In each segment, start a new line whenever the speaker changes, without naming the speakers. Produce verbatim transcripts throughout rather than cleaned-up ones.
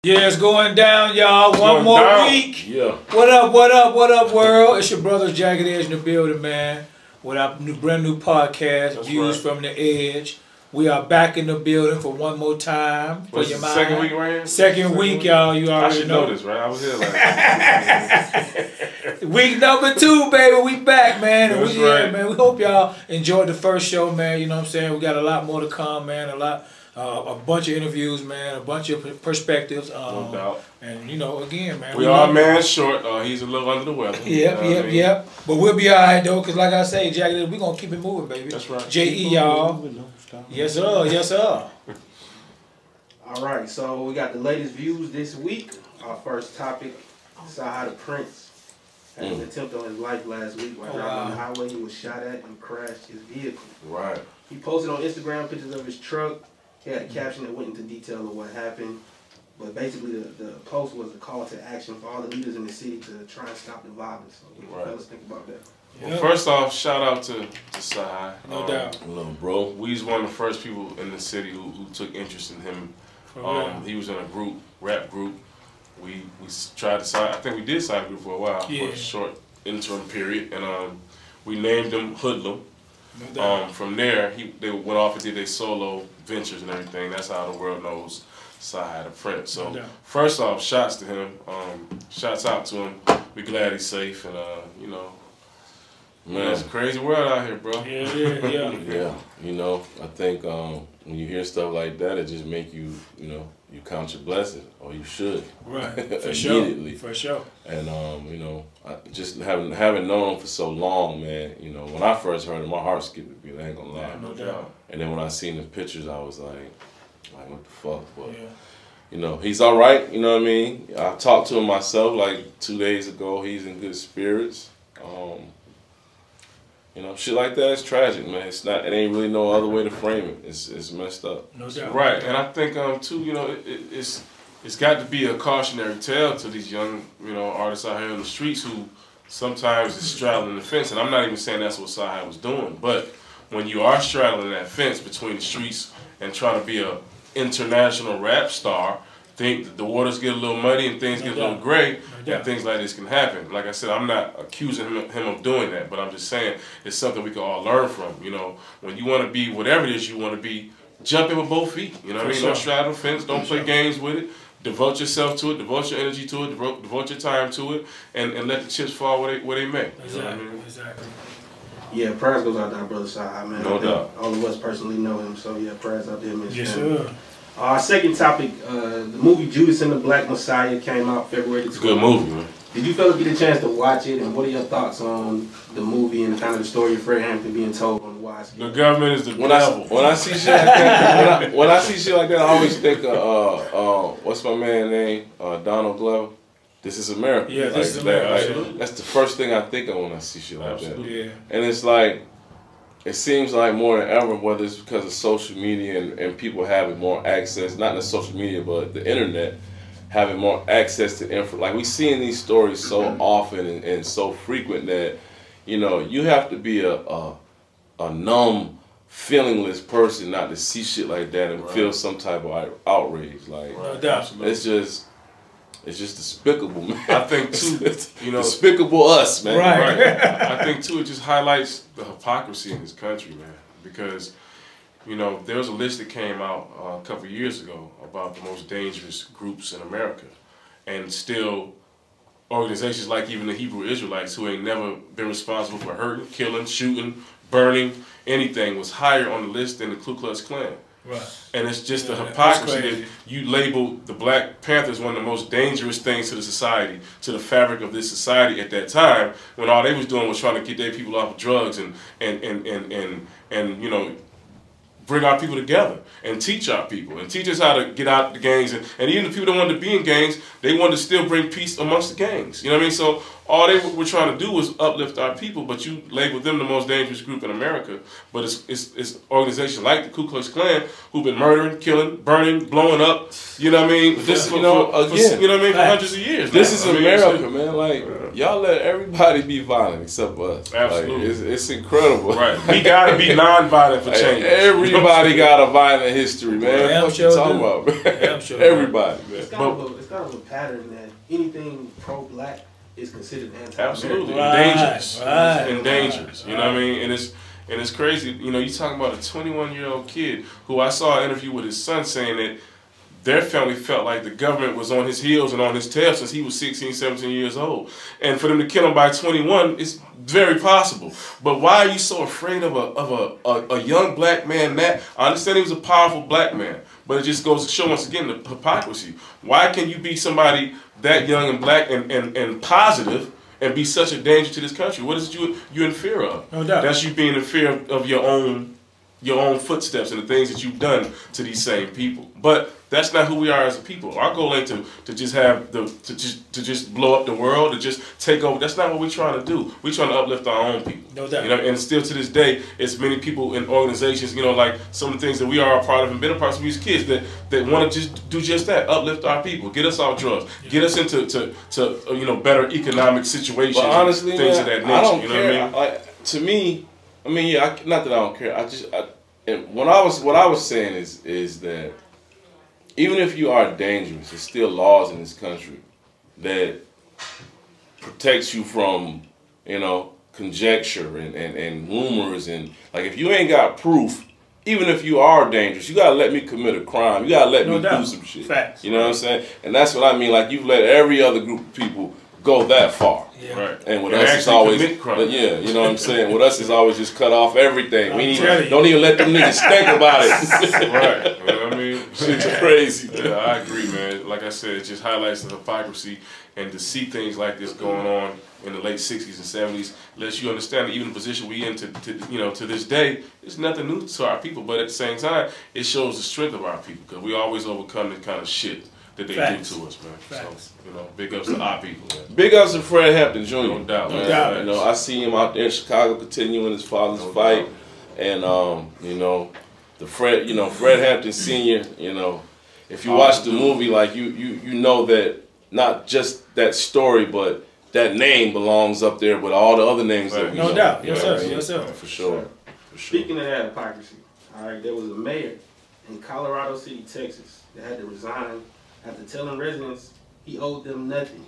Yeah, it's going down, y'all. One
going
more
down.
week.
Yeah.
What up, what up, what up, world? It's your brother Jagged Edge in the building, man. With our new, brand new podcast,
That's
Views
right.
from the Edge. We are back in the building for one more time. For
What's
your
the
mind.
second week right here?
Second,
Second
week,
week?
y'all. You
I
already
should
know.
know this, right? I was here last week.
Week number two, baby. We back, man. And
That's
we, yeah,
right.
man. We hope y'all enjoyed the first show, man. You know what I'm saying? We got a lot more to come, man. A lot, uh, a bunch of interviews, man. A bunch of perspectives. Um,
No doubt.
And, you know, again, man.
We,
we
are
love
man
you.
short. Uh, he's a little under the weather.
Yep,
You know what
yep,
I mean?
yep. But we'll be all right, though, because like I say, Jagged, we're going to keep it moving, baby.
That's right.
J E, y'all. Yes, sir. Yes, sir.
All right, so we got the latest views this week. Our first topic, Saha the Prince had an attempt on his life last week while
Oh,
driving
wow.
on the highway. He was shot at and crashed his vehicle.
Right.
He posted on Instagram pictures of his truck. He had a caption that went into detail of what happened. But basically, the, the post was a call to action for all the leaders in the city to try and stop the violence. So, what do you
Right.
fellas think about that?
Well,
Yep.
first off, shout out to, to Sahai.
No
Um,
doubt.
Little bro.
We was one of the first people in the city who, who took interest in him.
For
Um,
real.
he was in a group, rap group. We we s- tried to sign. I think we did sign a group for a while,
Yeah.
for a short interim period, and um, we named him Hoodlum.
No doubt.
Um, from there, he they went off and did their solo ventures and everything. That's how the world knows Sahai the Prince. So
No doubt.
first off, shouts to him. Um, shouts out to him. We glad he's safe, and uh, you know, man, it's a crazy world out here, bro.
Yeah, yeah, yeah.
Yeah, you know, I think um, when you hear stuff like that, it just make you, you know, you count your blessings, or you should.
Right. For sure.
Immediately.
For sure.
And um, you know, I just having having known him for so long, man. You know, when I first heard him, my heart skipped a beat. I ain't gonna lie.
Yeah, no doubt.
And then when I seen the pictures, I was like, like what the fuck? But
Yeah.
you know, he's all right. You know what I mean? I talked to him myself like two days ago. He's in good spirits. Um, you know, shit like that is tragic, man. It's not. It ain't really no other way to frame it. It's it's messed up.
No doubt.
Right, and I think um too, you know, it, it, it's it's got to be a cautionary tale to these young, you know, artists out here in the streets who sometimes is straddling the fence. And I'm not even saying that's what Sahai was doing, but when you are straddling that fence between the streets and trying to be a international rap star, think that the waters get a little muddy and things
No
get a
doubt.
little gray,
No
and
doubt.
things like this can happen. Like I said, I'm not accusing him, him of doing that, but I'm just saying it's something we can all learn from. You know, when you want to be whatever it is you want to be, jump in with both feet. You know what I
For
mean?
sure.
Don't straddle the fence. Don't
For
play
sure.
games with it. Devote yourself to it. Devote your energy to it. Devote, devote your time to it, and, and let the chips fall where they where they may. You know what I
Exactly.
mean?
Exactly.
Yeah, prayers goes out to our brother Saha, man.
No
I think
doubt.
All of us personally know him, so yeah, prayers out to him and his
Yes,
family.
sir.
Our second topic, uh, the movie Judas and the Black Messiah came out February the
It's a good movie, man.
Did you fellas get a chance to watch it, and what are your thoughts on the movie and kind of the story of Fred Hampton being told on the wide
The
scale?
government is the
When I
devil.
when I see shit like that, when I, when I see shit like that, I always think of uh, uh, what's my man name? Uh, Donald Glover. This is America.
Yeah, This
Like,
Is
that-
America,
like,
absolutely.
that's the first thing I think of when I see shit like
Absolutely.
Yeah.
that. And it's like, it seems like more than ever, whether it's because of social media and, and people having more access, not the social media, but the internet, having more access to info. Like we seeing these stories so often and, and so frequent that, you know, you have to be a a, a numb, feelingless person not to see shit like that and
Right.
feel some type of out- outrage. Like
No doubt.
Absolutely.
it's just, it's just despicable, man.
I think too,
It's
you know,
despicable us, man.
Right.
Right. I think too, it just highlights the hypocrisy in this country, man. Because, you know, there was a list that came out uh, a couple of years ago about the most dangerous groups in America, and still, organizations like even the Hebrew Israelites, who ain't never been responsible for hurting, killing, shooting, burning, anything, was higher on the list than the Ku Klux Klan.
Right.
And it's just
Yeah,
the
that's
hypocrisy
crazy.
that you labeled the Black Panthers one of the most dangerous things to the society, to the fabric of this society at that time, when all they was doing was trying to get their people off of drugs and and and and and, and you know, bring our people together and teach our people and teach us how to get out the gangs. And, and even the people that wanted to be in gangs, they wanted to still bring peace amongst the gangs. You know what I mean? So all they were trying to do was uplift our people, but you labeled them the most dangerous group in America. But it's it's, it's organizations like the Ku Klux Klan who've been murdering, killing, burning, blowing up. You know what I mean?
But this,
For-
you know,
for- for-
again,
you know what I mean? For
facts.
hundreds of years.
This
now.
is
I mean,
America,
so-
man. Like y'all let everybody be violent except for us.
Absolutely.
Like, it's, it's incredible.
Right. We gotta be non-violent for change.
Everybody got a violent history, man.
Damn
What
sure
you talking
do.
about, man?
Damn sure do.
Everybody, man.
It's kind, of a, it's kind of a pattern that anything pro-black is considered anti-American.
Absolutely,
Right,
and dangerous,
right,
and
right,
dangerous. You know what I mean? And it's and it's crazy. You know, you talking about a twenty-one year old kid who I saw an interview with his son saying that their family felt like the government was on his heels and on his tail since he was sixteen, seventeen years old. And for them to kill him by twenty-one is very possible. But why are you so afraid of a of a, a, a young black man that I understand he was a powerful black man, but it just goes to show once again the hypocrisy. Why can you be somebody that young and black and, and, and positive and be such a danger to this country? What is it you you in fear of?
No doubt.
That's you being in fear of, of your own your own footsteps and the things that you've done to these same people. But that's not who we are as a people. Our goal ain't to, to just have the to just to just blow up the world, to just take over. That's not what we're trying to do. We're trying to uplift our own people.
No doubt.
You know, and still to this day, it's many people in organizations, you know, like some of the things that we are a part of and been a part of, these kids that, that want to just do just that, uplift our people, get us off drugs, yeah. get us into to, to uh, you know, better economic situations,
but honestly,
things
man,
of that nature.
I don't
you know
care.
what I mean?
Like, to me, I mean, yeah, I, not that I don't care. I just, I, and when I was, what I was saying is, is that even if you are dangerous, there's still laws in this country that protects you from, you know, conjecture and, and, and rumors. And like, if you ain't got proof, even if you are dangerous, you gotta let me commit a crime. You gotta let
No
me
doubt.
do some shit.
Facts.
You know what I'm saying? And that's what I mean. Like, you've let every other group of people go that far.
Yeah.
Right.
And with
And
us, it's
actually
always,
commit crime.
but yeah, you know what I'm saying? With us, it's always just cut off everything. We
I'm
ain't
telling
even,
you.
don't even let them niggas think about it.
Right. You know what I mean?
Shit's crazy.
Yeah, I agree, man. Like I said, it just highlights the hypocrisy, and to see things like this going on in the late sixties and seventies lets you understand that even the position we in to, to you know, to this day, it's nothing new to our people. But at the same time, it shows the strength of our people, because we always overcome the kind of shit that they
Facts.
do to us, man.
Facts.
So, you know, big ups to our people, man.
Big ups to Fred Hampton Junior
No doubt,
No
man.
doubt.
You know, I see him out there in Chicago continuing his father's
No
fight.
doubt.
And, um, you know, the Fred, you know, Fred Hampton Senior, you know, if you watch the movie, like, you, you, you know that not just that story, but that name belongs up there with all the other names that we
No
know.
doubt.
You
Yes,
know
sir.
what I mean?
Yes, sir.
For sure. For sure.
Speaking of that hypocrisy, all right, there was a mayor in Colorado City, Texas, that had to resign after telling residents he owed them nothing.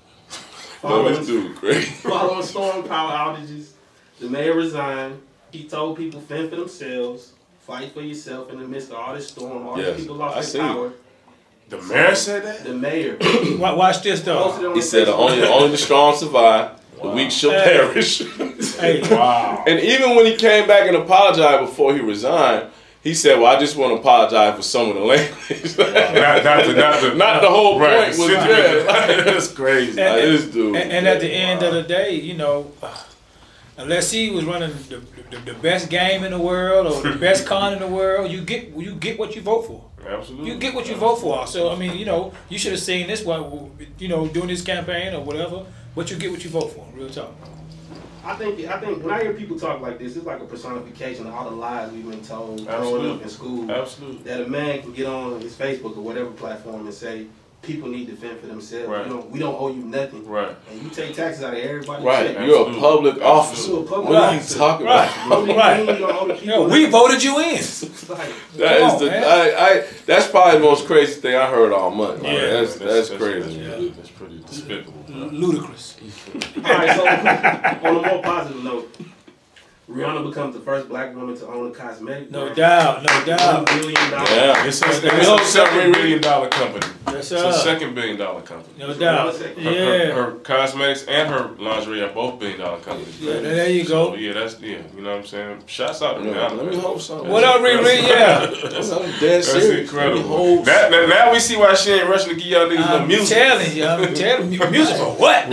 Oh, this dude, great.
Following storm power outages, the mayor resigned. He told people fend for themselves, fight for yourself in the midst of all this storm. All
Yes,
these people
I
lost
seen
their
it.
power.
The mayor said that?
The mayor.
Wa- Watch this
Posted
though.
it on
He
his
said
Facebook.
only, only the strong survive, the
Wow.
weak shall
Hey.
perish.
Hey,
Wow.
And even when he came back and apologized before he resigned, he said, well, I just want to apologize for some of the language.
not, not, the, not, the,
Not the whole point
right,
was
the
yeah,
sentiment.
like,
That's crazy.
And-
like, this dude.
and, and at the end of the day, you know, uh, unless he was running the, the, the best game in the world or the best con in the world, you get you get what you vote for.
Absolutely.
You get what you vote for. So I mean, you know, you should have seen this one, you know, during this campaign or whatever. But you get what you vote for. Real talk.
I think I think when I hear people talk like this, it's like a personification of all the lies we've been told growing
Absolutely.
up in school.
Absolutely.
That a man can get on his Facebook or whatever platform and say people need to fend for themselves.
Right.
You know, we don't owe you nothing.
Right.
And you take taxes out of everybody's
Right,
check.
you're a
Absolutely.
public officer.
You're a public
What are you
officer.
talking
Right.
about?
What do you
Right.
mean you don't owe the
You
people
know, we
nothing?
voted you in.
It's like,
That
Come
is
on,
the
man.
I, I that's probably the most crazy thing I heard all month. Like,
Yeah.
that's, that's crazy.
That's,
Yeah.
that's pretty despicable. bro.
Ludicrous.
all right, so on a more positive note, Rihanna becomes the first black woman to own a cosmetic
No
brand.
doubt. No
One
doubt.
billion dollars.
Yeah.
It's a,
No
it's
doubt.
a second billion dollar company.
Yes,
It's
sir.
a second billion dollar company.
No doubt.
Her, her,
Yeah.
her cosmetics and her lingerie are both billion dollar companies.
Yeah, there you go.
So, yeah, that's yeah. You know what I'm saying? Shouts out to
Yeah,
Rihanna.
let me
man.
hold something.
What up, Riri? Yeah.
That's, I'm dead
That's
serious. Let me
incredible.
hold
Now, now, now we see why she ain't rushing to give y'all niggas no
I'm
music.
telling you. I'm telling you. Music for what?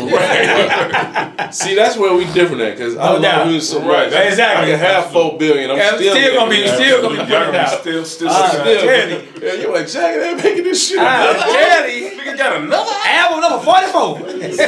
See, that's where we different at, because I
No
love
doubt.
music so
Right.
much.
Exactly.
I can have four billion. I'm
Yeah, I'm
still,
still gonna be-
making it.
still gonna be
Y'all
putting it
gonna
out.
still, still,
Ah,
still,
still.
Still,
tell you.
yeah, you're like, Jack, they're making this shit.
I'm
up.
telling you.
Nigga got another.
Album number forty-four.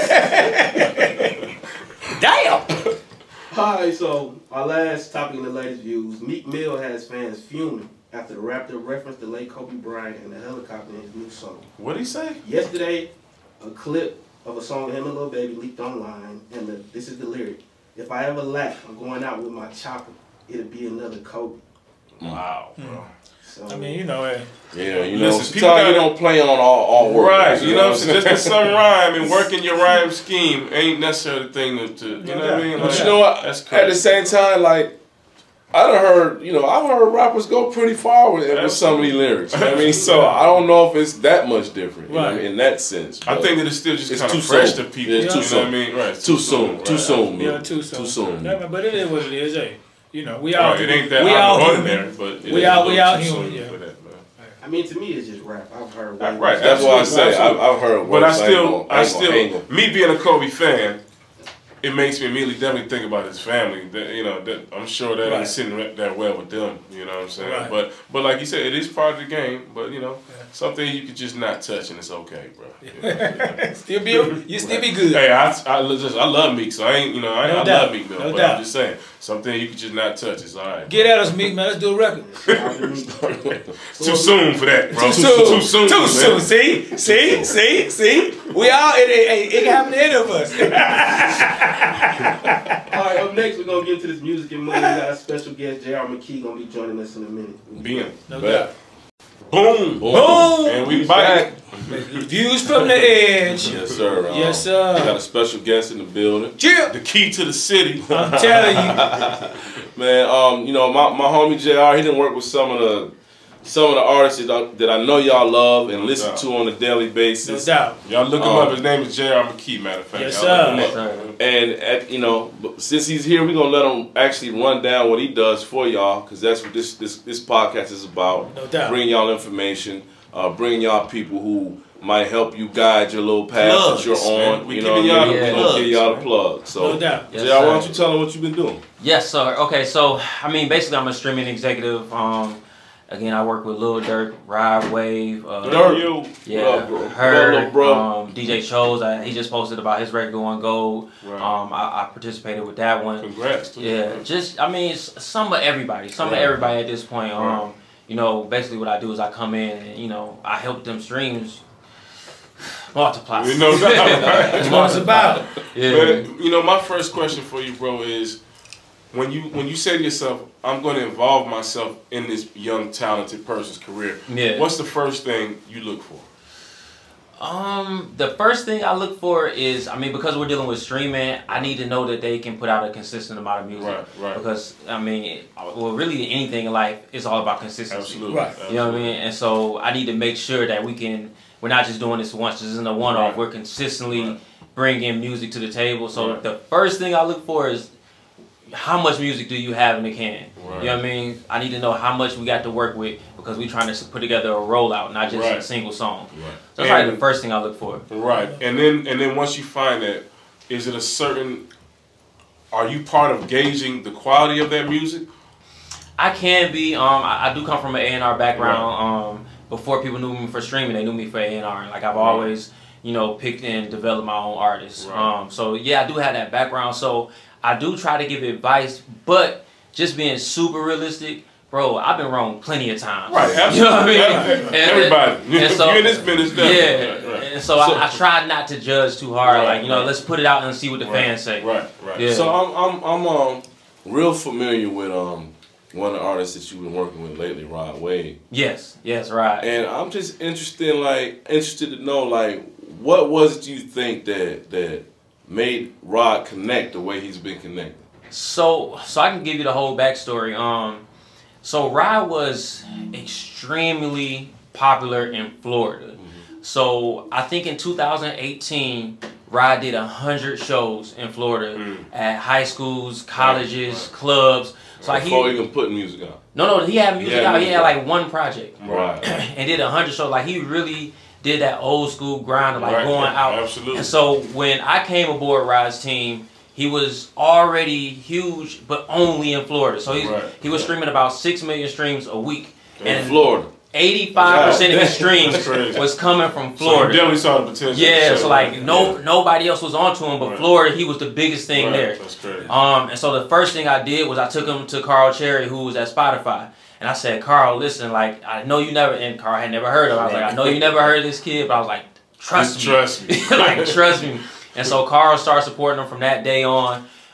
Damn.
Alright, so our last topic in the latest views, Meek Mill has fans fuming after the rapper referenced the late Kobe Bryant and the helicopter in his new song.
What'd he say?
Yesterday, a clip of a song him and Lil Baby leaked online, and the, this is the lyric. If I ever lack, I'm going out with my chopper. It'll be another Kobe.
Wow, bro.
So
I mean, you know, hey,
Yeah, you know,
Listen, people
sometimes you
gotta-
don't play on all, all work.
Right, you know what I'm saying? Just 'cause some rhyme and working your rhyme scheme ain't necessarily the thing to, to you know what I mean?
But
Like,
you know what?
That's
At the
crazy.
same time, like, I done heard, you know, I've heard rappers go pretty far with, with some of these lyrics. You know what I mean? So I don't know if it's that much different, you know what I
Right.
mean, in that sense.
I
but
think that it's still just
it's
kind
too
of fresh
soon.
to people.
Yeah,
you
too
know
soon.
what I mean? Right. it's
Too soon, too
right.
soon.
yeah, too soon.
Too soon.
Yeah, but it is what it is. Hey, you know, we all
Right, it ain't that
we
out
all
of the
human.
ordinary, but it
We
is
all-
a
we
little
all
too
human,
soon
yeah.
for that, man.
I mean, to me, it's just rap. I've heard.
Right,
way
right,
worse.
That's why I
Absolutely,
say I've,
absolutely.
I've heard
But I
worse.
still,
ain't gonna-
I
ain't gonna hang
still,
'em.
me being a Kobe fan, it makes me immediately definitely think about his family. That you know, that I'm sure that
Right.
ain't sitting right that well with them. You know what I'm saying?
Right.
But, but like you said, it is part of the game. But you know,
Yeah.
something you could just not touch and it's okay, bro. You know?
Still be you still be good.
Hey, I, I, li- just, I love Meek, so I ain't, you know, I,
No
I
doubt.
love Meek Mill,
No
but
doubt.
I'm just saying, something you could just not touch is all right.
Get at us, Meek, man. Let's do a record.
Too soon for that, bro.
Too soon.
Too soon.
Too
man.
soon. See? See? See? See? We all, it, it, it can happen to any of us.
All right, up next, we're going to get into this music and money. We got a special guest, J R McKee, going to be joining us in a minute.
Being.
No
Bet.
doubt.
Boom.
Boom.
And we
He's
back.
Views from the edge.
Yes, sir. Um,
Yes,
We got
sir.
a special guest in the building.
Chill.
The key to the city.
I'm telling you.
Man, um, you know, my, my homie J R, he done work with some of the some of the artists that I, that I know y'all love and
No
listen
doubt.
to on a daily
No
basis.
doubt.
Y'all look him
Um,
up. His name is J R McKee, matter of fact.
Yes,
Y'all look
sir.
him up.
And at, you know, but since he's here, we're gonna let him actually run down what he does for y'all, because that's what this this this podcast is about.
No doubt.
Bringing y'all information, uh, bringing y'all people who might help you guide your little path
Plugs,
that you're
man.
on.
We
you
giving
know,
y'all
what I
the
mean? We
plugs,
gonna give y'all the
man.
plug. So,
No doubt.
Yes,
J R, why
sir.
don't you tell them what you've been doing?
Yes, sir. Okay, so I mean, basically, I'm a streaming executive. Um, again, I work with Lil Durk, Ride Wave, uh,
Durk.
You.
yeah,
What up, bro? What up,
her,
little bro?
um, D J Chose. I, he just posted about his record going gold.
Right.
Um, I, I participated with that one.
Congrats. Too.
Yeah, just I mean, s- some of everybody, some
Right.
of everybody at this point. Um,
Right.
you know, basically what I do is I come in and you know I help them streams multiply.
You know that, right?
That's what it's about.
Yeah.
Man, you know, my first question for you, bro, is when you when you say to yourself, I'm going to involve myself in this young, talented person's career,
Yeah.
what's the first thing you look for?
Um, the first thing I look for is, I mean, because we're dealing with streaming, I need to know that they can put out a consistent amount of music.
Right, right.
Because I mean, it- well, really anything in life is all about consistency.
Absolutely.
Right.
You know what I mean? And so I need to make sure that we can. We're not just doing this once. This isn't a one-off.
Right.
We're consistently
Right.
bringing music to the table. So
Right.
the first thing I look for is how much music do you have in the can?
Right.
You know what I mean? I need to know how much we got to work with because we're trying to put together a rollout, not just
Right.
a single song.
Right.
So that's probably
And-
the first thing I look for.
Right, and then and then once you find that, is it a certain? Are you part of gauging the quality of that music?
I can be. Um, I, I do come from an A and R background. Um, before people knew me for streaming, they knew me for A and R. And like I've
Right.
always, you know, picked and developed my own artists.
Right.
Um, so yeah, I do have that background. So I do try to give advice, but just being super realistic, bro. I've been wrong plenty of times.
Right,
You know what I mean?
absolutely.
And-
Everybody,
and so-
you in this business,
Yeah,
definitely. Right, right.
and so,
So-
I, I try not to judge too hard.
Right,
like you know,
right.
let's put it out and see what the
Right,
fans say.
Right, right.
Yeah.
So I'm I'm I'm um real familiar with um one of the artists that you've been working with lately, Rod Wave.
Yes, yes, right.
And I'm just interested, like, interested to know, like, what was it you think that that made Rod connect the way he's been connected?
So, so I can give you the whole backstory. Um, so Rod was extremely popular in Florida. So I think in two thousand eighteen, Rod did a hundred shows in Florida
Mm.
at high schools, colleges, clubs. So like
Before
he,
even putting music out.
no, no, he had music
had
out. He
music
had
out.
like one project
Right.
and did a hundred shows. Like he really did that old school grind of like
Right,
going
yeah,
out.
absolutely.
And so when I came aboard Rod's team, he was already huge, but only in Florida. So he's,
Right,
he was
right.
streaming about six million streams a week,
In
and
Florida.
eighty-five percent of his
That's
streams
crazy.
was coming from
So you
Florida.
definitely saw the potential.
Yeah, so like
right.
no nobody else was onto him, but
Right.
Florida, he was the biggest thing
Right,
there.
That's crazy.
Um, and so the first thing I did was I took him to Carl Cherry, who was at Spotify. And I said, Carl, listen, like, I know you never, and Carl had never heard of him. I was like, I know you never heard of this kid, but I was like, trust
Just
me.
trust me.
like, trust me. And so Carl started supporting him from that day on.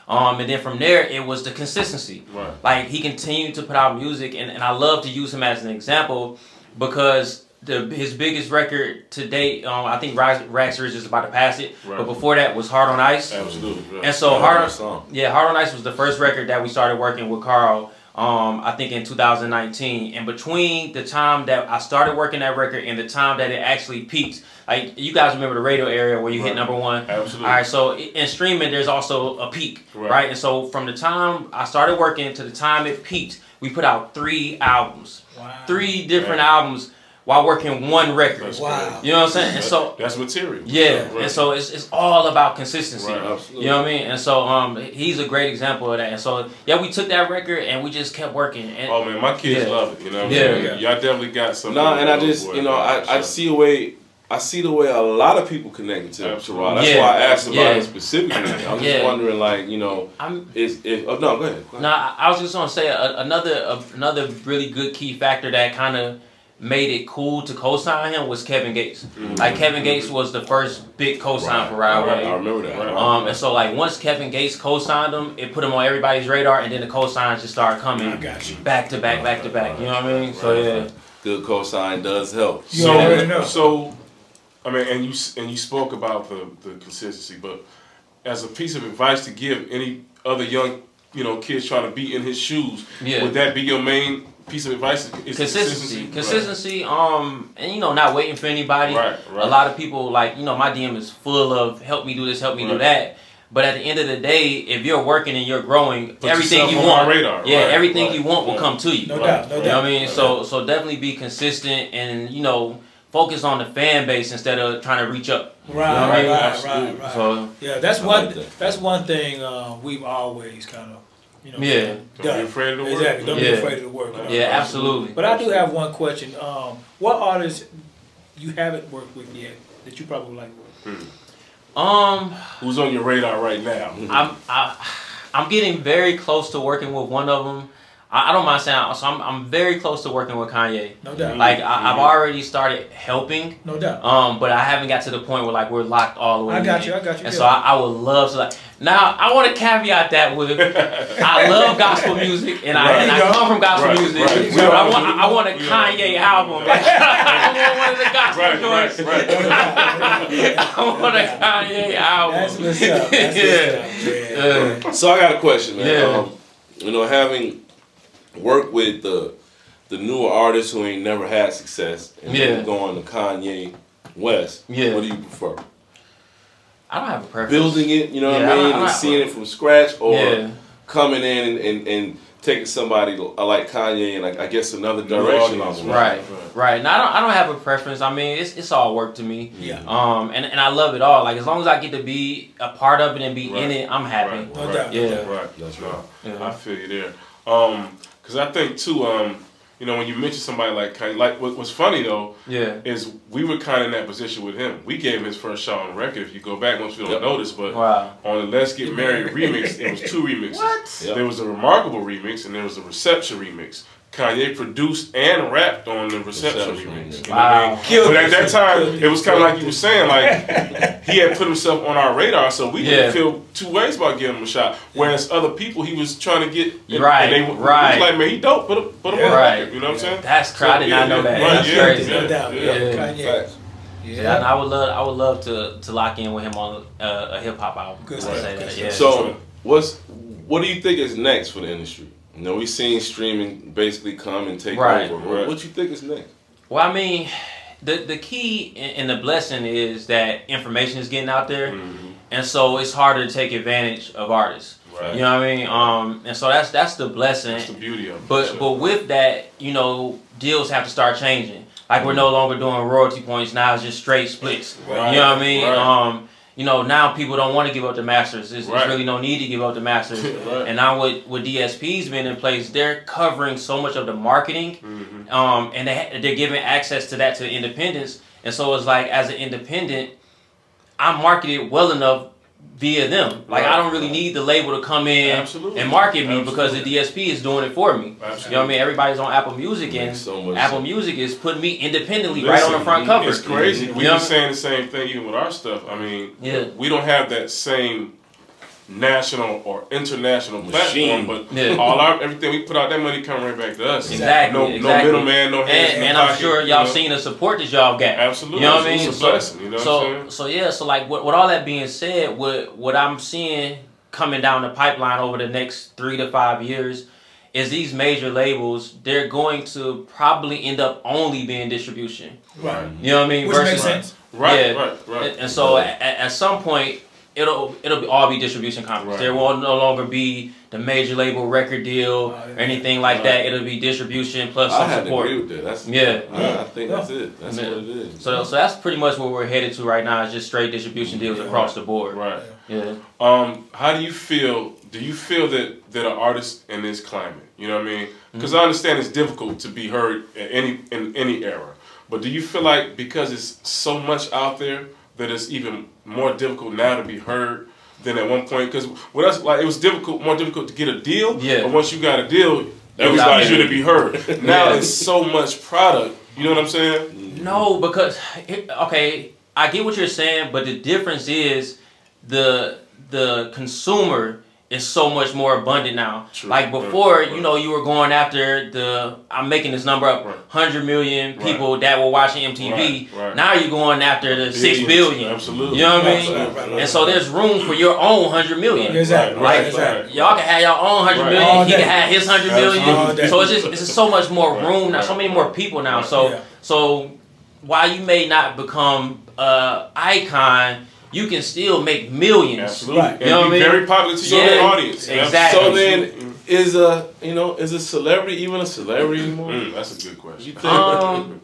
Um, and then from there, it was the consistency.
Right.
Like, he continued to put out music, and, and I love to use him as an example because the his biggest record to date, um, I think Rags Ridge is about to pass it,
Right.
but before that was Hard on Ice.
Absolutely. Right.
And so
Yeah,
Hard
that
on,
song.
yeah, Hard on Ice was the first record that we started working with Carl. Um, I think in two thousand nineteen, and between the time that I started working that record and the time that it actually peaked, like you guys remember the radio area where you hit
Right.
number one.
Absolutely.
All right, so in streaming, there's also a peak,
Right.
right? And so from the time I started working to the time it peaked, we put out three albums,
Wow.
three different
Right.
albums while working one record.
That's
Wow.
great.
You know what I'm saying? And so
That's material.
yeah,
Right.
and so it's it's all about consistency.
Right.
Absolutely.
You know what I mean? And so um, he's a great example of that. And so yeah, we took that record and we just kept working. And
Oh man, my kids
Yeah.
love it. You know what I'm
Yeah.
saying?
Yeah.
Y'all definitely got something.
No, and I
to
just,
go
you
for
know,
it,
I, I
for
see a way, I see the way a lot of people connecting to, to
Absolutely.
Rod. That's
Yeah.
why I asked about
Yeah.
it specifically. I'm just
Yeah.
wondering, like, you know,
I'm
is if oh no, go ahead. Go ahead.
no, I I was just gonna say a, another a, another really good key factor that kind of made it cool to co-sign him was Kevin Gates.
Mhm.
Like Kevin Gates was the first big co-sign for Ride
Right, I
Wave.
remember that.
Right.
Um, and so like once Kevin Gates co-signed him, it put him on everybody's radar, and then the co-signs just started
I
coming
got you.
back to back, back to back. You know what I mean? So yeah.
Good cosign does help.
You already know.
So, I mean, and you s- and you spoke about the the consistency, but as a piece of advice to give any other young, you know, kids trying to be in his shoes,
Yeah.
would that be your main piece of advice? Is
Consistency,
Right.
consistency, um, and you know, not waiting for anybody.
Right, right.
A lot of people, like, you know, my D M is full of help me do this, help me do
Right.
that. But at the end of the day, if you're working and you're growing,
Put
everything
yourself
you
on
want,
my radar.
yeah,
Right,
everything
right,
you want will
right.
come to you.
No
Right,
doubt, no
right.
You know
doubt.
what I mean? So, so definitely be consistent and you know, focus on the fan base instead of trying to reach up.
Right,
You know what I
right,
mean?
right,
Absolutely.
right, right.
So
Yeah, that's
I
one.
like that.
That's one thing uh, we've always kind of, you know.
Yeah.
Don't be
done.
afraid of the work.
Exactly. Don't
Yeah.
be afraid of the work. you know.
yeah, absolutely.
But I do have one question. Um, what artists you haven't worked with yet that you probably like?
Um,
Who's on your radar right now?
I'm I, I'm getting very close to working with one of them. I, I don't mind saying, so I'm I'm very close to working with Kanye.
No doubt.
Like I, I've already started helping,
No doubt.
um, but I haven't got to the point where like we're locked all the way.
I got
in.
you. I got you.
And
yeah.
so I, I would love to like. Now I want to caveat that with I love gospel music and I
Right.
and I
There you go.
come from gospel
Right,
music.
right.
So I want I want a
Yeah.
Kanye album. Like, I don't want one of the gospel
Right,
joints.
right, right.
I want a Kanye album.
That's what's up. That's
yeah.
what's up. Yeah.
Uh,
So I got a question, man.
Yeah.
Um, you know, having worked with the the newer artists who ain't never had success, and
Yeah.
then going to Kanye West,
Yeah.
what do you prefer?
I don't have a preference.
Building it, you know
Yeah,
what
I
I
don't-
mean,
I
and
don't-
seeing it from scratch, or
Yeah.
coming in and, and, and taking somebody like Kanye in, like, I guess, another direction.
audience,
almost.
Right,
Right.
right. Now I don't, I don't have a preference. I mean, it's it's all work to me.
Yeah.
Um, and, and I love it all. Like as long as I get to be a part of it and be in
Right.
it, I'm happy.
Right.
No doubt. No
Yeah.
doubt.
Right.
That's
No,
right.
Yeah.
I feel you there. Um, cause I think too, um, you know, when you mention somebody like Kanye, like what, what's funny though
Yeah.
is we were kind of in that position with him. We gave him his first shot on the record. If you go back, most people don't
Yep.
notice, but
Wow.
on the Let's Get Married remix, it was two remixes.
What?
Yep.
There was a Remarkable remix and there was a Reception remix. Kanye produced and rapped on the Reception
Reception
remix.
remix.
You know what I
Wow.
mean?
Killed
But
it.
at that time,
Killed it.
it was kind of like you were saying, like he had put himself on our radar, so we
Yeah.
didn't feel two ways about giving him a shot. Whereas other people, he was trying to get and,
Right,
And they were
right.
he was like, man, he dope. Put him, put him on the
Right.
record. You know what I'm saying?
That's crazy. I did
So,
not know
yeah,
that.
yeah,
That's
yeah,
crazy.
yeah,
No doubt.
yeah.
Yeah.
Yeah.
Kanye.
Facts.
Yeah, and I would love I would love to to lock in with him on uh, a hip hop album.
Good
I'll
stuff,
say
good
that.
stuff.
Yeah.
So, what's what do you think is next for the industry? You know, we've seen streaming basically come and take
Right.
over.
Right.
What you think is next?
Well, I mean, the the key and and the blessing is that information is getting out there,
Mhm.
and so it's harder to take advantage of artists.
Right.
You know what I mean? Um, and so that's that's the blessing.
That's the beauty of it.
But
Sure.
but with that, you know, deals have to start changing. Like we're no longer doing royalty points now; it's just straight splits.
Right.
You know what I mean?
Right.
Um, you know, now people don't want to give up the masters. There's,
Right.
there's really no need to give up the masters.
Right.
And now with with D S Ps being in place, they're covering so much of the marketing,
Mhm.
um, and they ha- they're giving access to that to independents. And so it's like as an independent, I'm marketed well enough via them. Like I
Right.
don't really need the label to come in
Absolutely.
and market me because the
Absolutely.
D S P is doing it for me.
Absolutely.
You know what I mean? Everybody's on Apple Music, and
Makes so much
Apple
sense.
Music is putting me independently right on the
Listen,
front cover.
It's crazy.
You
We
know?
were saying the same thing even with our stuff. I mean,
Yeah.
we don't have that same national or international
Machine.
platform, but
Yeah.
all our everything we put out, that money coming right back to us.
Exactly.
No,
exactly.
no middleman, no hands.
And,
in
and
the
I'm
pocket,
sure
you
y'all
know?
seen the support that y'all got.
Absolutely.
You know what I mean?
It's a
So,
blessing, you know
so,
what I'm saying?
so yeah. So like, with, with all that being said, what what I'm seeing coming down the pipeline over the next three to five years is these major labels. They're going to probably end up only being distribution.
Right.
You know what I mean?
Which
Versus-
makes sense.
Right,
yeah.
right, right.
And, and so at, at some point, it'll it'll be, all be distribution companies.
Right.
There will no longer be the major label record deal
Oh,
or
yeah.
anything like
Right.
that. It'll be distribution plus
I
some
had to
support.
agree with that. That's
Yeah.
I, I think that's it. That's
Yeah.
what it is.
So so that's pretty much what we're headed to right now. Is just straight distribution deals across the board.
Right.
Yeah.
Um, how do you feel? Do you feel that that an artist in this climate, you know what I mean? Because
Mm-hmm.
I understand it's difficult to be heard at any in any era, but do you feel like because it's so much out there that it's even more difficult now to be heard than at one point? Because with us, like it was difficult, more difficult to get a deal.
Yeah.
But once you got a deal, everybody
out
should
there.
be heard. Now
Yeah.
it's so much product. You know what I'm saying?
No, because okay, I get what you're saying, but the difference is the the consumer is so much more abundant now.
True.
Like before,
Right.
you know, you were going after the I'm making this number up,
Right.
hundred million
Right.
people that were watching M T V.
Right, right.
Now you're going after the six
Billions.
billion.
Absolutely.
You know what I mean?
Absolutely.
Right, right,
And so there's room for your own hundred million.
Exactly.
Right,
Like
right, right.
y'all can have your own hundred
Right.
million.
All
He can
day.
have his hundred million.
All day.
So it's just it's just so much more
Right,
room now.
right,
So many
right.
more people now. So
Yeah.
so while you may not become uh icon, you can still make millions.
Absolutely.
Right.
And
You know what
be
I mean?
very popular to your
Yeah.
own audience.
Exactly.
So then,
Absolutely.
is a you know is a celebrity even a celebrity anymore?
Mm, that's a good question.
You think?
Um,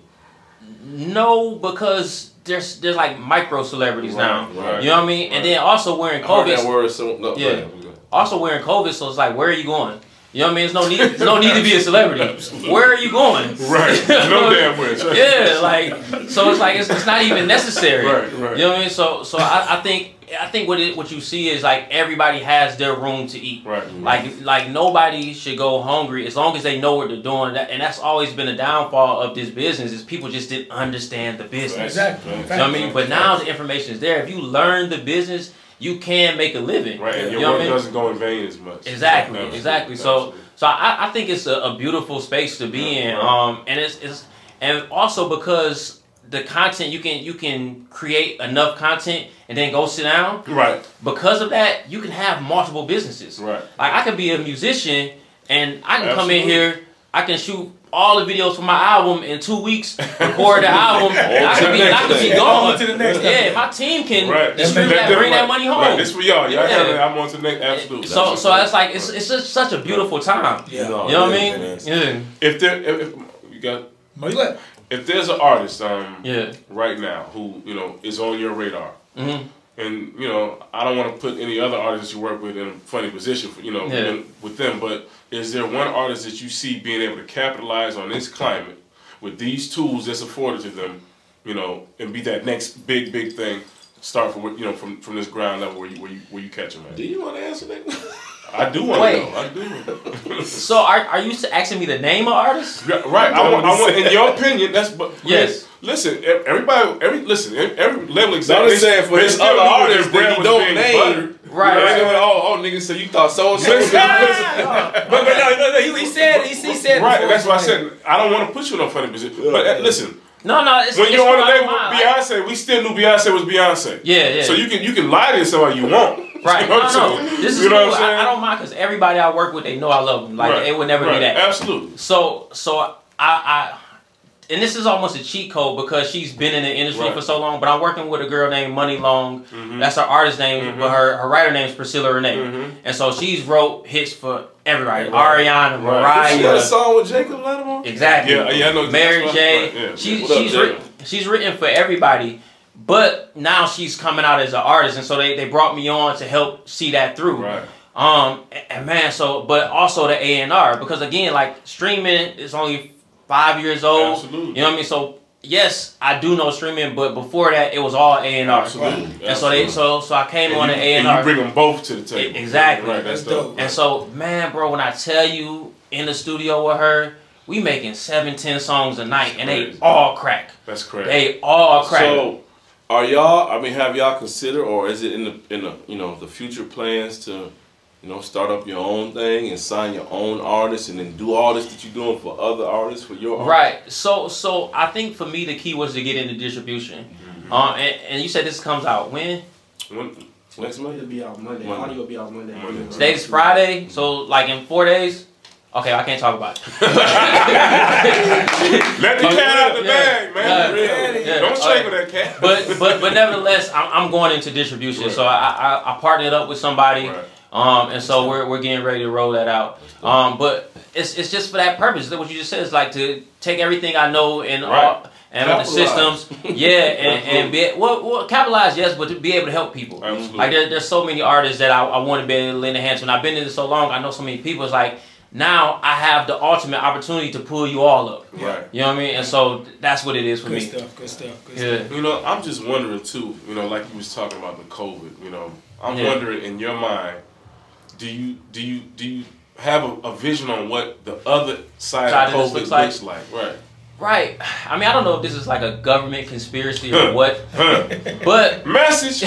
no, because there's there's like micro celebrities now.
right.
You know what I mean? And
Right.
then also wearing
I heard that
COVID.
word. So no,
Yeah.
go ahead, go ahead.
Also wearing COVID, so it's like, where are you going? You know what I mean? There's no need. There's no need to be a celebrity.
Absolutely.
Where are you going?
Right. No damn way.
Yeah, like so it's like it's, it's not even necessary.
Right, right.
You know what I mean? So so I, I think I think what it, what you see is like everybody has their room to eat.
Right.
Like like nobody should go hungry as long as they know what they're doing. That, and that's always been a downfall of this business is people just didn't understand the business.
Exactly.
Right.
You know what I mean? But now the information is there. If you learn the business, you can make a living.
Right. And
You
your
know what
work
I mean?
doesn't go in vain as much.
Exactly,
Absolutely.
exactly. So,
Absolutely.
so I, I think it's a, a beautiful space to be in.
Right.
Um, and it's, it's and also because the content you can you can create enough content and then go sit down.
Right.
Because of that, you can have multiple businesses.
Right.
Like I could be a musician and I can come in
Absolutely.
here. I can shoot all the videos for my album in two weeks. Record the album. and I could be I could be
On
gone.
to the next
Yeah, my team can
Right.
distribute
Let
that, bring that
right.
money home.
Right. This for y'all. Y'all
Yeah.
got it. I'm on to the next. Absolutely.
So, so
Absolutely.
it's like it's it's just such a beautiful time.
Yeah.
No,
You know what I
it
mean?
is, it is.
Yeah.
if there, if, if you got,
Well, you let-
if there's an artist, um,
Yeah.
right now who you know is on your radar,
Mhm.
and you know, I don't want to put any other artists you work with in a funny position, for, you know,
Yeah.
in- with them. But is there one artist that you see being able to capitalize on this climate with these tools that's afforded to them, you know, and be that next big, big thing? Start from you know from from this ground level where you where you where you catch them at.
Do you want to answer that?
I do want to
Wait.
know. I do.
So are are you asking me the name of artists?
Yeah, right. I want. I want. In your opinion, that's. But
Yes.
Listen, e- everybody. Every listen. Every, every level
So
exam.
I'm just saying for
they
his
still
other
knew that
artists
their
that
bread
he
was
don't
being
name.
buttered.
Right.
You know,
Right.
they're gonna, oh, oh, nigga, so you thought so and so.
Listen, listen.
but, but no, no, no. He, he said, he, he said.
Right.
before
That's
he
why I
said-
said I don't want to put you in a funny position. But uh, listen,
No, no. It's,
when
it's
you're on the
cool, I
label
don't
with
mind.
Beyonce, we still knew Beyonce was Beyonce.
Yeah, yeah.
So you can you can lie to yourself all you want.
Right.
You know
No,
what I'm
no.
saying?
This is
You know
cool.
what I'm saying?
I, I don't mind because everybody I work with, they know I love them. Like
Right.
it would never
Right.
be that.
Absolutely.
So, so I, I, and this is almost a cheat code because she's been in the industry
Right.
for so long. But I'm working with a girl named Money Long.
Mhm.
That's her artist name,
Mhm.
but her her writer name is Priscilla Renee.
Mhm.
And so she's wrote hits for everybody:
Right.
Ariana,
Right.
She got a
Mariah.
song with Jacob Lattimore?
Exactly.
Yeah. Yeah. I know.
Mary
that's
J.
right. Yeah.
She's
What up,
she's
Jay?
written, she's written for everybody, but now she's coming out as an artist, and so they, they brought me on to help see that through.
Right.
Um and, and man, so but also the A and R because again, like streaming is only five years old.
Absolutely.
You know what I mean? So yes, I do know streaming, but before that, it was all A and R.
Absolutely.
And so they so so I came on
and
the
you,
A and
and you
R.
bring them both to the table.
Exactly.
Right. That's
That's
dope.
dope.
And so, man, bro, when I tell you in the studio with her, we making seven, ten songs a night, and they
crazy.
all crack.
That's crazy.
They all crack.
So, are y'all? I mean, have y'all considered, or is it in the in the you know the future plans to, you know, start up your own thing and sign your own artists and then do all this that you're doing for other artists for your artists?
Right. So so I think for me the key was to get into distribution. Mm-hmm. Um, and, and you said this comes out when?
When,
Next month?
It'll be out Monday.
Monday.
Audio will be out Monday.
Monday.
Today's Friday, so like in four days. Okay, I can't talk about it.
Let the cat out the
Yeah.
bag, man.
Yeah.
For real.
Yeah.
Don't
Uh,
strangle that cat.
But but but nevertheless, I'm, I'm going into distribution.
Right.
So I, I I partnered up with somebody,
Right.
um, and so we're we're getting ready to roll that out. Um, but it's it's just for that purpose. That's what you just said. It's like to take everything I know and
Right.
all and the
Capitalize.
systems, yeah, and and be well, well capitalize, yes, but to be able to help people.
Absolutely.
Like there, there's so many artists that I, I want to be able to lend a hand to. And I've been in this so long, I know so many people. It's like now I have the ultimate opportunity to pull you all up.
Right.
You know what I mean? And so that's what it is for
Good
me.
stuff. Good stuff. Good
Yeah.
stuff.
You know, I'm just wondering too, you know, like you was talking about the COVID, you know, I'm
Yeah.
wondering in your mind, do you do you do you have a, a vision on what the other side,
Side
of
of this
COVID
looks
looks
like?
like? Right.
Right. I mean, I don't know if this is like a government conspiracy or what,
Huh.
but
Message.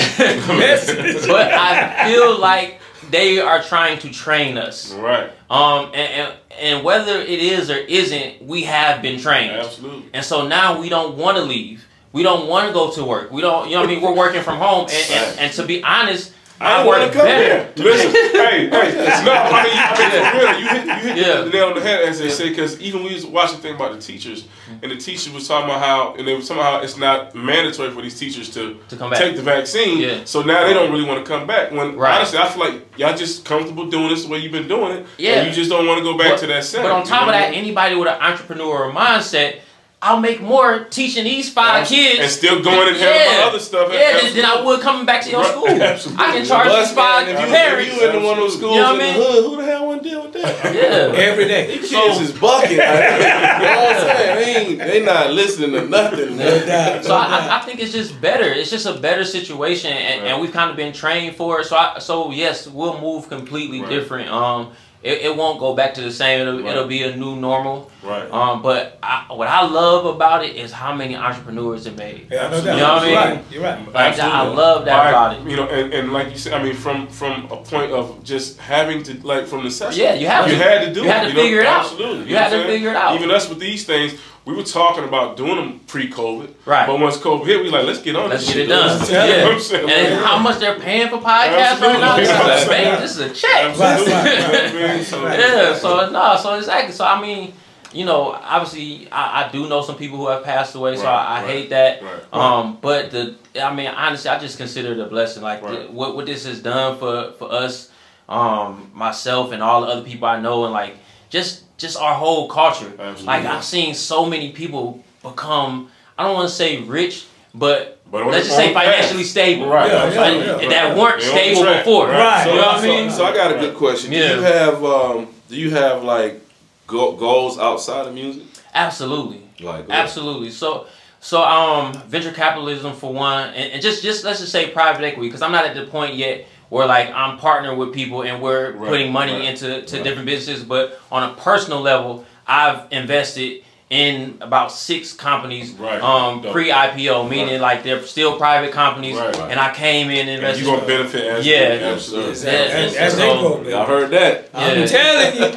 but I feel like they are trying to train us.
Right.
Um, and, and and whether it is or isn't, we have been trained.
Absolutely.
And so now we don't want to leave. We don't want to go to work. We don't, you know what I mean? We're working from home. And, and, and to be honest,
I
I
don't wanna
work
come
better.
Yeah, listen, hey, hey, no, I mean, I mean, for real, you hit, you hit
Yeah.
the nail on the head, as they say, because even we was watching the thing about the teachers, and the teachers was talking about how, and they were talking about how it's not mandatory for these teachers to,
To come back.
take the vaccine,
Yeah.
so now they don't really want to come back. When
Right.
honestly, I feel like y'all just comfortable doing this the way you've been doing it,
Yeah.
and you just don't want to go back
But-
to that center.
But on
you
top
know
of
what I
that,
mean?
anybody with an entrepreneurial mindset, I'll make more teaching these five kids.
and still going and handling my other stuff.
Yeah, than, than I would coming back to your
Right.
school.
Absolutely.
I can charge
Bus
these five
man, if you,
parents.
if you in one of those schools
You know what
in
I
the
mean?
hood, who the hell want to deal with that?
Yeah.
Every day.
These kids is bucket. you know what I'm saying? They, ain't, they not listening to nothing. Man.
So I, I- I think it's just better. It's just a better situation, and,
Right.
and we've kind of been trained for it. So I, so yes, we'll move completely
Right.
different. Um, it, it won't go back to the same. It'll,
Right.
it'll be a new normal.
Right.
Um, but I, what I love about it is how many entrepreneurs it made.
Yeah, I know
You
that.
know what I
You're
mean?
right. You're right.
Like, I
Absolutely.
love that
By-
about it.
You know, and, and like you said, I mean, from from a point of just having to, like, from necessity.
Yeah, you have
You
to.
had to do
You
it.
had to
know?
figure it out.
Absolutely.
You
know
had
what
to
I'm saying?
figure it out.
Even us with these things, we were talking about doing them pre-COVID.
Right.
But once COVID hit, we like, let's get on
Let's
this
get it
shit.
done.
You know what
Yeah.
I'm saying?
And how much they're paying for podcasts right now? This is a bank. This is a check.
Absolutely.
Right, right,
You know what I mean? So-
Yeah, so no, so exactly. So I mean, you know, obviously, I, I do know some people who have passed away, so
Right,
I, I
right,
hate that.
right.
Um, but the, I mean, honestly, I just consider it a blessing. Like
Right.
the, what what this has done for for us, um, myself and all the other people I know, and like just just our whole culture.
Absolutely.
Like I've seen so many people become. I don't want to say rich, but.
But on
Let's
the-
just say
on the path.
financially stable,
Right.
Yeah,
Like,
yeah, yeah.
that weren't
They on the
stable
track.
before.
Right.
So,
You know what I
so-
mean?
So, I got a good question. Do
Yeah.
you have um, do you have like go- goals outside of music?
Absolutely.
Like
Absolutely. So, so um, venture capitalism for one, and, and just just let's just say private equity, because I'm not at the point yet where like I'm partnering with people and we're
Right,
putting money
right,
into to
right.
different businesses. But on a personal level, I've invested in about six companies,
Right.
um,
Dope.
pre I P O, meaning
Right.
like they're still private companies,
Right.
and I came in and
And
invested.
you're going to benefit as
Yeah.
Absolutely.
Exactly.
Yeah,
As, as they
so-
grow, baby.
Y'all heard that?
I'm
Yeah.
telling you.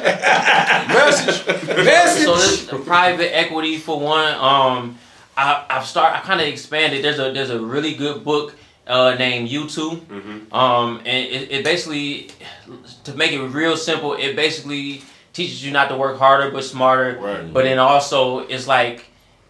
Message. Message.
So this private equity for one. Um, I I've start I kind of expanded. There's a there's a really good book uh, named U two.
Mm-hmm.
Um, and it, it basically, to make it real simple, it basically teaches you not to work harder but smarter.
Right.
But then also it's like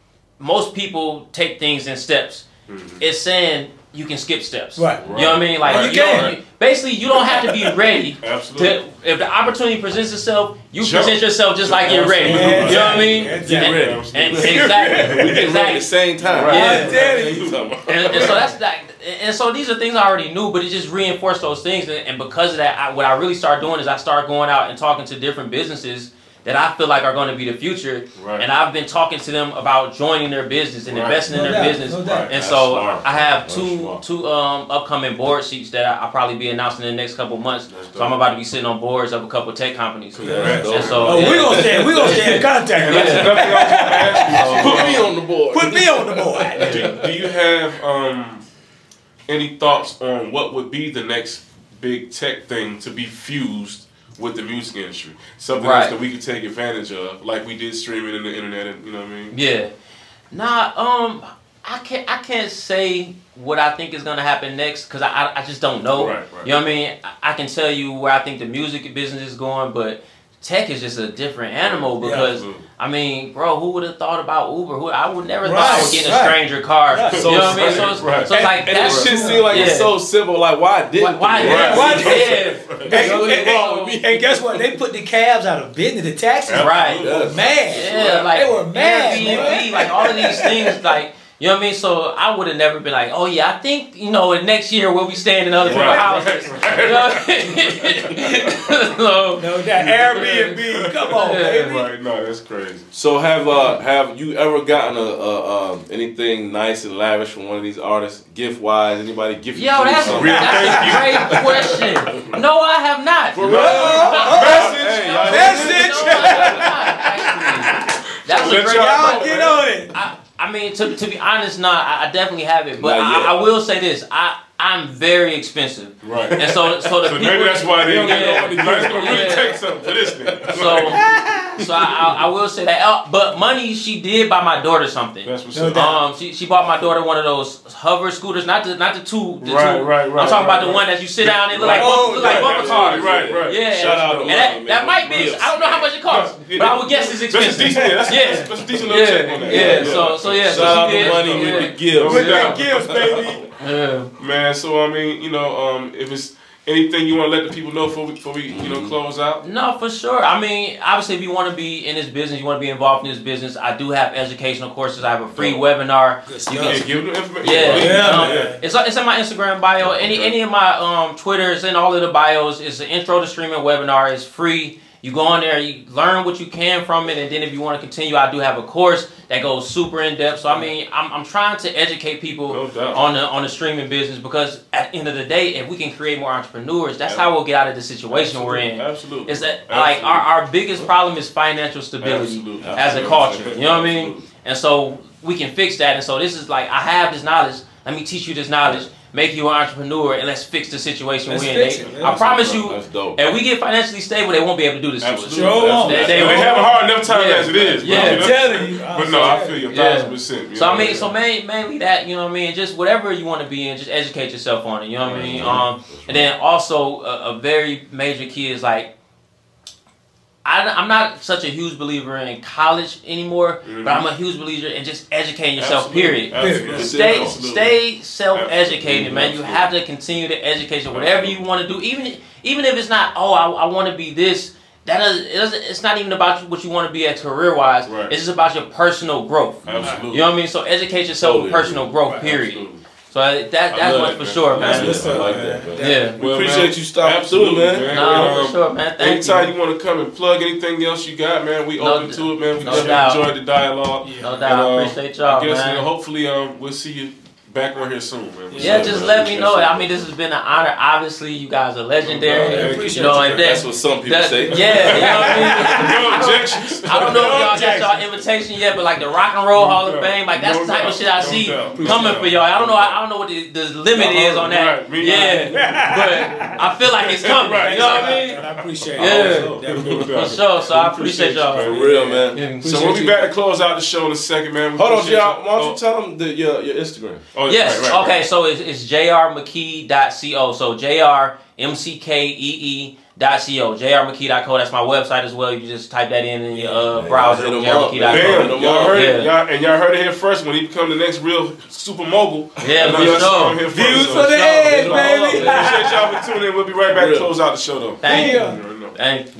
most people take things in steps.
Mm-hmm.
It's saying you can skip steps.
Right.
You know what I mean? Like
Right.
you
You can.
don't, you- basically you don't have to be ready.
Absolutely.
To, if the opportunity presents itself, you
Jump.
present yourself just like you're ready.
Absolutely.
You know what I mean?
Exactly.
And,
ready.
and- exactly.
We get ready at the same time.
Right.
I'm telling you.
And, and so that's that. And so these are things I already knew, but it just reinforced those things. And, and because of that, I, what I really started doing is I started going out and talking to different businesses that I feel like are going to be the future.
Right.
And I've been talking to them about joining their business and
Right.
investing in
No
their
doubt,
business.
no doubt.
And
That's
so
smart.
I have
That's
two
smart.
two um, upcoming board seats that I- I'll probably be announcing in the next couple months.
That's
So I'm
dope.
about to be sitting on boards of a couple tech companies.
Yeah,
And so,
Oh,
yeah.
we're gonna stay. We're gonna stay in contact.
And
man.
that's nothing else I'm gonna ask you.
Put me on the board.
Put me on the board.
do, do you have um any thoughts on what would be the next big tech thing to be fused with the music industry? Something
Right.
else that we could take advantage of, like we did streaming in the internet, and you know what I mean?
Yeah. Nah, um, I can't I can't say what I think is gonna happen next because I, I I just don't know.
Right, right.
You know what I mean? I, I can tell you where I think the music business is going, but tech is just a different animal
Yeah,
because
absolutely.
I mean, bro, who would have thought about Uber? Who I would never thought I
Right,
would get in a
right.
stranger car.
Right.
You
So
know what I mean? So it's,
right.
so it's like
And this
that's
shit seems like it's
yeah.
so simple. Like, why didn't
Why? why
you?
Right.
Why-
yeah.
Hey,
There's nothing
hey,
wrong with me.
And guess what? They put the cabs out of business. The taxis
Right.
were
Yes.
mad.
Yeah, like
they were mad.
Airbnb,
man.
like all of these things, like you know what I mean. So I would have never been like, oh yeah, I think you know, next year we'll be staying in other people's
Right,
houses.
right,
You know what I mean? So,
No, that Airbnb. Come on,
Yeah.
baby.
Right, no, that's crazy.
So have uh have you ever gotten a, a um anything nice and lavish from one of these artists, gift wise? Anybody gift you
yo, that's,
something?
Real
that's
thank you.
a great question. No, I have not.
For real?
Message.
Hey,
No,
y'all-
Message.
no, I have not, actually. That was a
Let
great
y'all
Y'all
know,
get
man.
on it.
I, I mean, to, to be honest, nah, I, I definitely have it. But
Not yet.
I, I will say this: I I'm very expensive,
Right.
and so so the
So
people.
maybe that's why they don't
Yeah.
get no money. It's gonna really
Yeah.
take something for this nigga.
So, so I, I, I will say that. Uh, but money, she did buy my daughter something.
That's what's
No
up.
doubt.
Um, she, she bought my daughter one of those hover scooters, not the not the two. The
Right,
two.
right, right,
I'm talking
right,
about the
right.
one that you sit down and look
Right.
like bumper, look like
Right,
bumper cars.
absolutely, right, right.
Yeah.
Shout out to
And
Mama,
that,
man.
that might be.
Yes.
I don't know how much it costs,
Yeah.
but I would guess it's
That's a
expensive.
decent, that's,
Yeah.
that's, that's a decent little check on
Yeah,
that.
yeah. So, so yeah. So
Shout out
she
to
did.
money
yeah.
with the gifts.
With
With
the
the gifts, baby.
Yeah.
Man, so I mean, you know, um, if it's anything you want to let the people know before we, before we you know, close out?
No, for sure. I mean, obviously, if you want to be in this business, you want to be involved in this business, I do have educational courses. I have a free webinar.
Good
You
stuff.
Yeah,
can,
give them the information.
yeah,
Yeah,
um,
man.
it's it's in my Instagram bio. Any any of my um Twitters and all of the bios. It's an intro to streaming webinar. It's free. You go on there, you learn what you can from it, and then if you want to continue, I do have a course that goes super in depth. So I mean, I'm I'm trying to educate people
No doubt.
on the on the streaming business, because at the end of the day, if we can create more entrepreneurs, that's how we'll get out of the situation we're in.
Absolutely.
Is that
Absolutely.
like our, our biggest problem is financial stability
Absolutely.
as a
Absolutely.
culture. You know what I mean?
Absolutely.
And so we can fix that. And so this is like, I have this knowledge. Let me teach you this knowledge. Make you an entrepreneur, and let's fix the situation
Let's
we're in.
fix
They-
it, man.
I promise you,
That's dope.
if we get financially stable, they won't be able to do this
Absolutely.
to us.
Sure won't.
They-
They,
they
have a hard enough time
Yeah.
as it is.
Yeah.
But,
I'm
you know,
telling you. I'm
but no, I
telling
feel you a
Yeah.
thousand percent. you
So
know
I
what
mean,
I'm
so main, mainly that, you know what I mean, just whatever you want to be in, just educate yourself on it, you know what I mean? Um, and then also a, a very major key is like, I, I'm not such a huge believer in college anymore, but I'm a huge believer in just educating yourself,
Absolutely.
period.
Absolutely.
Stay,
Absolutely.
stay self-educated,
Absolutely.
man. You have to continue to educate you, whatever you want to do, even even if it's not. Oh, I, I want to be this. That is, it doesn't. It's not even about what you want to be at career-wise.
Right.
It's just about your personal growth.
Absolutely.
You know what I mean? So educate yourself
Totally
with personal growth,
Right,
period.
absolutely.
So that
I
that's
love
one
it,
for
man.
sure,
That's
man.
what's
I
up,
like
man.
that, man.
Yeah.
We appreciate
man,
you stopping
absolutely,
through, man.
man.
No,
Um,
for sure, man. Thank
Anytime
you.
you. want to come and plug anything else you got, man, we
No
open
d-
to it, man. We
no
definitely
doubt.
enjoyed the dialogue.
Yeah.
No doubt.
And,
I
um,
appreciate y'all,
I guess,
man.
you know, hopefully um, we'll see you back on here soon, man.
Yeah, just
man.
let me know.
Appreciate
I mean, this has been an honor. Obviously, you guys are legendary.
Yeah,
appreciate
you know,
you,
and
man.
that,
That's what some people
that-
say.
yeah, you know what I mean?
No objections.
I don't know if
No
y'all got y'all
objection.
invitation yet, but like the Rock and Roll
No
Hall of
doubt.
Fame, like that's
No
the type
doubt.
of shit I
No
see
doubt.
coming
No
for y'all. I don't know. I, I don't know what the, the limit
Uh-huh.
is on that.
Right, me
yeah, but I feel like it's coming.
Right,
You know what I mean?
And I appreciate
Yeah.
it. Definitely.
For sure. So I appreciate y'all.
For real, man.
Yeah.
So we'll be back to close out the show in a second, man. We
Hold on,
appreciate
y'all.
you.
Why don't
Oh,
you tell them the, your, your Instagram?
oh,
Yes.
right, right,
okay.
right.
So it's, it's j r mckee dot co. So J R M C K E E dot co. j r mckee dot co. That's my website as well. You can just type that in in your uh, browser.
hit 'em
j r
up,
mckee dot
Bam,
co.
y'all heard it,
Yeah.
y'all, and y'all heard it here first. When he become the next real super mogul,
Yeah,
I know
for
y'all saw him
sure.
here first,
Views
so-
for the
sure.
edge,
Hit 'em all up,
baby.
man.
Appreciate y'all for tuning in. We'll be right back to
Real.
close out the show, though.
Thank
Yeah.
you. Thank you.